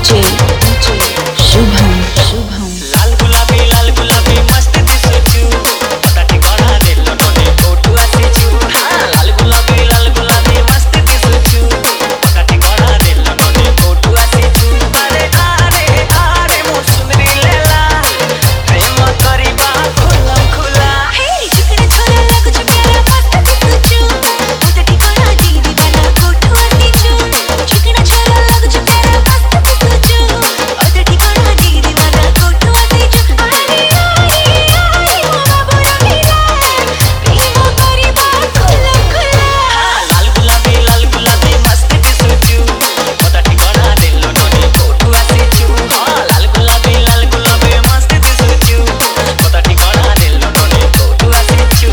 DJ Shubham Shubham लाल गुलाबी मस्त दिसुचु पटाटी कोणा देल्लो नोने फोटो आसीचु लाल गुलाबी मस्त दिसुचु पटाटी कोणा देल्लो नोने फोटो आसीचु अरे आरे आरे मो सुंदरी लेला प्रेम करिबा खुलम खुला हे चिकन छोरा लागुचु प्यारा मस्त दिसुचु पटाटी कोणा दीदी बना फोटो आसीचु चिकन छोरा लागुचु प्यारा मस्त दिसुचु पटाटी कोणा दीदी बना फोटो आसीचु अरे आरे आरे मो बाबू रंगीला प्रेम करिबा खुलम खुला लाल गुलाबी मस्त दिसुचु पटाटी कोणा देल्लो नोने फोटो आसीचु लाल गुलाबी मस्त दिसुचु पटाटी कोणा देल्लो नोने फोटो आसीचु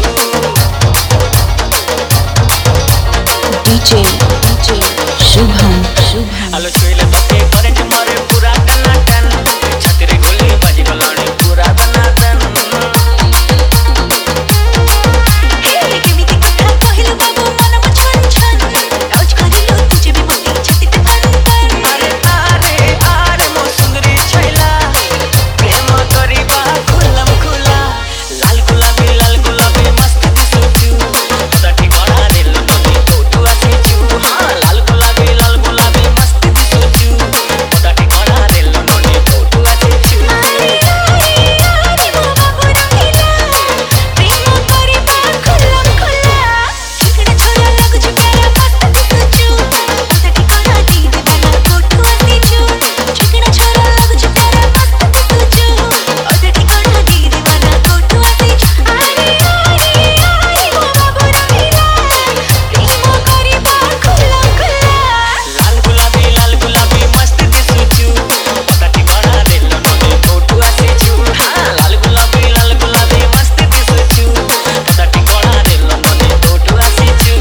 डीजे शुभम शुभम आलो छुइले तके करंट मारे पूरा टनाटन छतरी गोली बाजी गलाणी पूरा दनादन हे केमिति कथा कहिलु बाबू मनम छन छन रोज करिलु तुझे भी मोटी छतित फन अरे आरे आरे मो सुंदरी छैला प्रेम करिबा खुलम खुला लाल गुलाबी मस्त दिसुचु पटाटी कोणा देल्लो नोने फोटो आसीचु लाल गुलाबी मस्त दिसुचु पटाटी कोणा देल्लो नोने फोटो आसीचु अरे आरे आरे मो बाबू रंगीला प्रेम करिबा खुलम खुला चिकन छोरा लागुचु प्यारा मस्त दिसुचु पटाटी कोणा दीदी बना फोटो आसीचु चिकन छोरा लागुचु प्यारा मस्त दिसुचु पटाटी कोणा दीदी बना फोटो आसीचु अरे आरे आरे मो बाबू रंगीला प्रेम करिबा खुलम खुला लाल गुलाबी मस्त दिसुचु पटाटी कोणा देल्लो नोने फोटो आसीचु लाल गुलाबी मस्त दिसुचु पटाटी कोणा देल्लो नोने फोटो आसीचु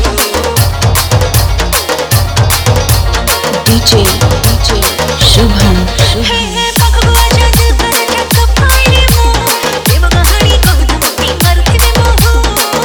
डीजे शुभम शुभम हे पाखगो आजा दिल पर चक पाइले मो प्रेम कहानी कहु तुम मरथिबे मोह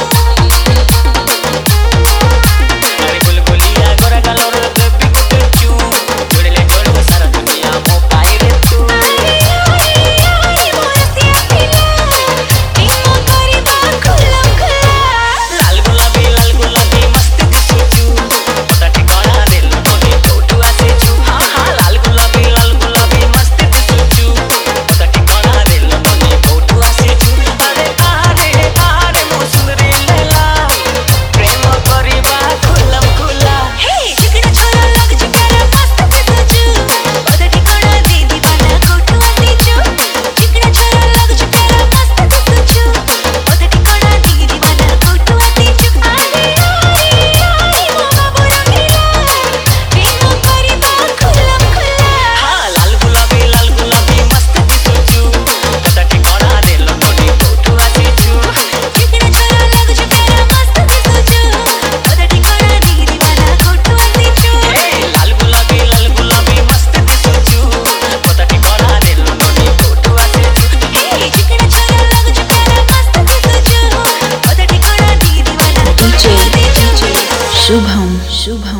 अरे गुलगुलिया गोरा गालोर बेबी गुटचु जोड़ले जोड़ सारा दुनिया मो पाई रे तू अरे आरे आरे मोर सिया पिला प्रेम करिबा खुलम खुला लाल गुलाबी मस्त दिसुचु पटाटी कोणा देल्लो नोने फोटो आसीचु लाल गुलाबी मस्त दिसुचु पटाटी कोणा देल्लो नोने फोटो आसीचु अरे आरे आरे मो सुंदरी लेला प्रेम करिबा खुलम खुला हे चिकन छोरा लागुचु प्यारा मस्त दिसुचु पटाटी कोणा दीदी बना फोटो आसीचु चिकन छोरा लागुचु प्यारा मस्त दिसुचु पटाटी कोणा दीदी बना फोटो आसीचु अरे आरे आरे मो बाबू रंगीला प्रेम करिबा खुलम खुला लाल गुलाबी मस्त दिसुचु पटाटी कोणा देल्लो नोने फोटो आसीचु चिकन छोरा लागुचु प्यारा मस्त दिसुचु पटाटी कोणा दीदी बना फोटो आसीचु लाल गुलाबी मस्त दिसुचु पटाटी कोणा देल्लो नोने फोटो आसीचु हे चिकन छोरा लागुचु प्यारा मस्त दिसुचु पटाटी कोणा दीदी बना फोटो डीजे आसीचु शुभम शुभम